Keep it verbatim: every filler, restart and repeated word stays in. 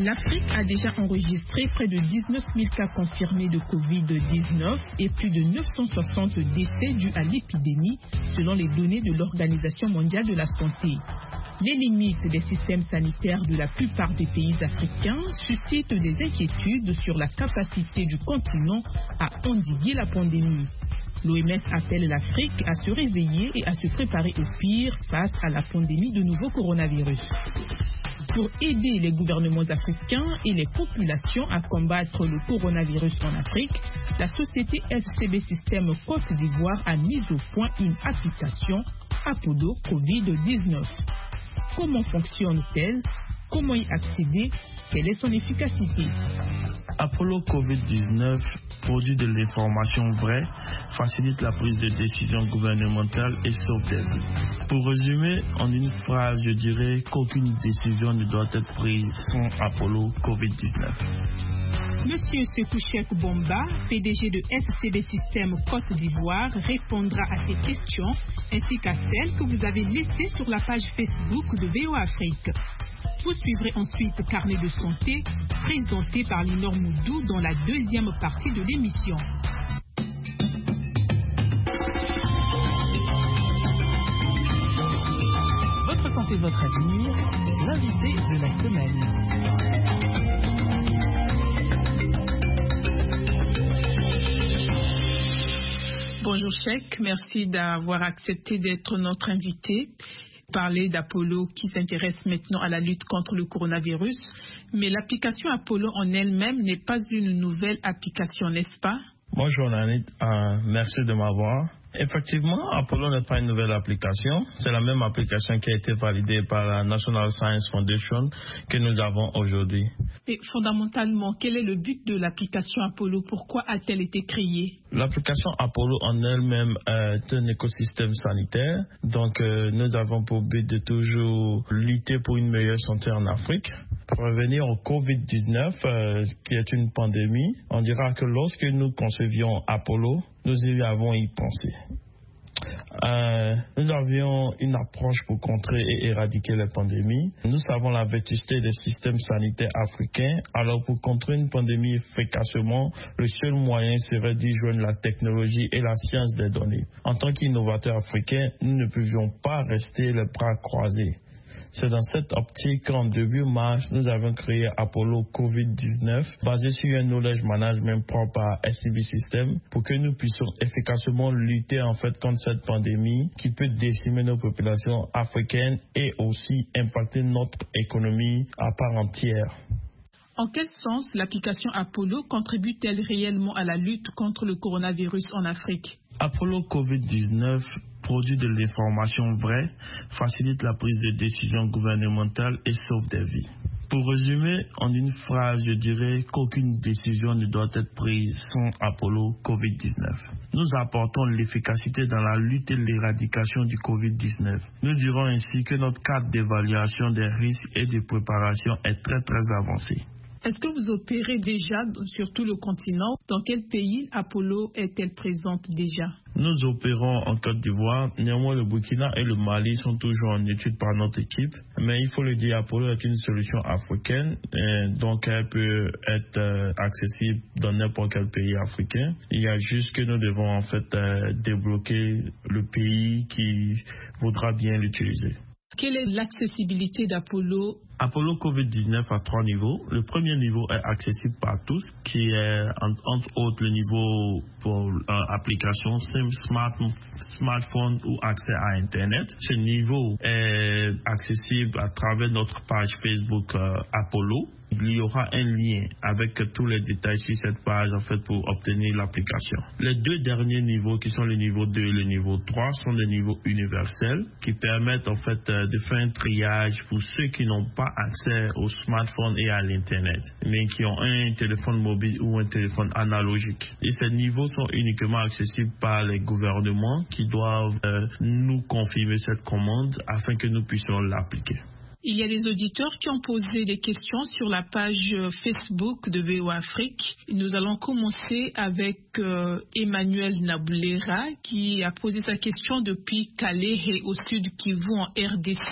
L'Afrique a déjà enregistré près de dix-neuf mille cas confirmés de covid dix-neuf et plus de neuf cent soixante décès dus à l'épidémie, selon les données de l'Organisation mondiale de la santé. Les limites des systèmes sanitaires de la plupart des pays africains suscitent des inquiétudes sur la capacité du continent à endiguer la pandémie. L'O M S appelle l'Afrique à se réveiller et à se préparer au pire face à la pandémie de nouveau coronavirus. Pour aider les gouvernements africains et les populations à combattre le coronavirus en Afrique, la société S C B System Côte d'Ivoire a mis au point une application Apollo covid dix-neuf. Comment fonctionne-t-elle? Comment y accéder? Quelle est son efficacité? Apollo covid dix-neuf produit de l'information vraie, facilite la prise de décision gouvernementale et sauve des vies. Pour résumer, en une phrase, je dirais qu'aucune décision ne doit être prise sans Apollo covid dix-neuf. Monsieur Sekouchek Bomba, P D G de S C B System Côte d'Ivoire, répondra à ces questions ainsi qu'à celles que vous avez laissées sur la page Facebook de V O Afrique. Vous suivrez ensuite Carnet de santé, présenté par Linor Moudou dans la deuxième partie de l'émission. Votre santé, votre avenir, l'invité de la semaine. Bonjour Cheikh, merci d'avoir accepté d'être notre invité. Parler d'Apollo qui s'intéresse maintenant à la lutte contre le coronavirus, mais l'application Apollo en elle-même n'est pas une nouvelle application, n'est-ce pas? Bonjour Nanit, euh, merci de m'avoir. Effectivement, Apollo n'est pas une nouvelle application. C'est la même application qui a été validée par la National Science Foundation que nous avons aujourd'hui. Et fondamentalement, quel est le but de l'application Apollo? Pourquoi a-t-elle été créée? L'application Apollo en elle-même est un écosystème sanitaire. Donc, euh, nous avons pour but de toujours lutter pour une meilleure santé en Afrique. Pour revenir au covid dix-neuf, euh, qui est une pandémie, on dira que lorsque nous concevions Apollo, nous y avons y pensé. Euh, nous avions une approche pour contrer et éradiquer les pandémies. Nous savons la vétusté des systèmes sanitaires africains. Alors pour contrer une pandémie efficacement, le seul moyen serait d'y joindre la technologie et la science des données. En tant qu'innovateurs africains, nous ne pouvions pas rester les bras croisés. C'est dans cette optique qu'en début mars, nous avons créé Apollo covid dix-neuf, basé sur un knowledge management propre à S C B System, pour que nous puissions efficacement lutter en fait contre cette pandémie qui peut décimer nos populations africaines et aussi impacter notre économie à part entière. En quel sens l'application Apollo contribue-t-elle réellement à la lutte contre le coronavirus en Afrique? Apollo covid dix-neuf produit de l'information vraie, facilite la prise de décision gouvernementale et sauve des vies. Pour résumer, en une phrase, je dirais qu'aucune décision ne doit être prise sans Apollo covid dix-neuf. Nous apportons l'efficacité dans la lutte et l'éradication du covid dix-neuf. Nous dirons ainsi que notre cadre d'évaluation des risques et de préparation est très très avancé. Est-ce que vous opérez déjà sur tout le continent? Dans quel pays Apollo est-elle présente déjà? Nous opérons en Côte d'Ivoire. Néanmoins, le Burkina et le Mali sont toujours en étude par notre équipe. Mais il faut le dire, Apollo est une solution africaine. Et donc, elle peut être euh, accessible dans n'importe quel pays africain. Il y a juste que nous devons en fait euh, débloquer le pays qui voudra bien l'utiliser. Quelle est l'accessibilité d'Apollo? Apollo covid dix-neuf a trois niveaux. Le premier niveau est accessible par tous, qui est entre autres le niveau pour euh, application SIM, smart, smartphone ou accès à Internet. Ce niveau est accessible à travers notre page Facebook euh, Apollo. Il y aura un lien avec tous les détails sur cette page en fait pour obtenir l'application. Les deux derniers niveaux qui sont le niveau deux et le niveau trois sont des niveaux universels qui permettent en fait de faire un triage pour ceux qui n'ont pas accès au smartphone et à l'internet, mais qui ont un téléphone mobile ou un téléphone analogique. Et ces niveaux sont uniquement accessibles par les gouvernements qui doivent euh, nous confirmer cette commande afin que nous puissions l'appliquer. Il y a des auditeurs qui ont posé des questions sur la page Facebook de V O Afrique. Nous allons commencer avec euh, Emmanuel Naboulera qui a posé sa question depuis Calais et au sud Kivu en R D C.